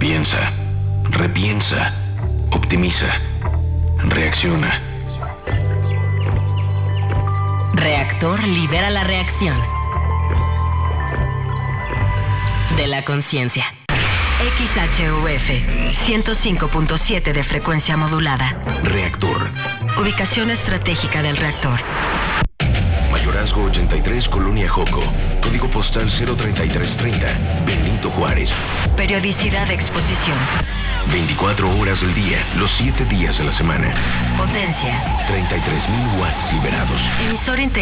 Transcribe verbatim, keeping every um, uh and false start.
Piensa, repiensa, optimiza, reacciona. Reactor libera la reacción de la conciencia. X H U F ciento cinco punto siete de frecuencia modulada. Reactor. Ubicación estratégica del reactor. Mayorazgo ochenta y tres, Colonia Joco. Código postal cero treinta y tres treinta, Benito Juárez. Periodicidad de exposición. veinticuatro horas del día, los siete días de la semana. Potencia. treinta y tres mil watts liberados. Emisor integrado.